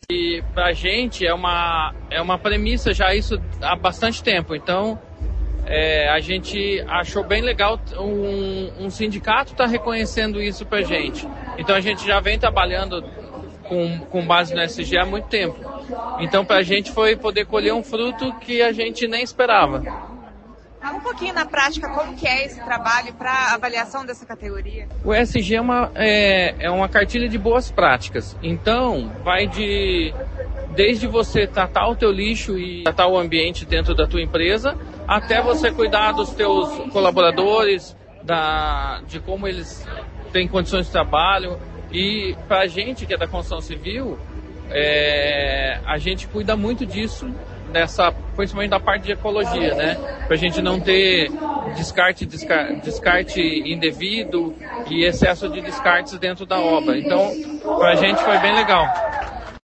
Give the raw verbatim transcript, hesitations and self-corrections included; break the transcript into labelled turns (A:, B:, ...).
A: E para a gente é uma, é uma premissa já isso há bastante tempo. Então, é, a gente achou bem legal um, um sindicato estar tá reconhecendo isso para a gente. Então, a gente já vem trabalhando com, com base no S G há muito tempo. Então, para a gente foi poder colher um fruto que a gente nem esperava.
B: Fala um pouquinho na prática como que é esse trabalho para avaliação dessa categoria.
A: O E S G é uma, é, é uma cartilha de boas práticas. Então, vai de desde você tratar o teu lixo e tratar o ambiente dentro da tua empresa, até você cuidar dos teus colaboradores, da, de como eles têm condições de trabalho. E para a gente que é da construção civil, é, a gente cuida muito disso, dessa, principalmente da parte de ecologia, né? Para a gente não ter descarte, descarte, descarte indevido e excesso de descartes dentro da obra. Então, para a gente foi bem legal.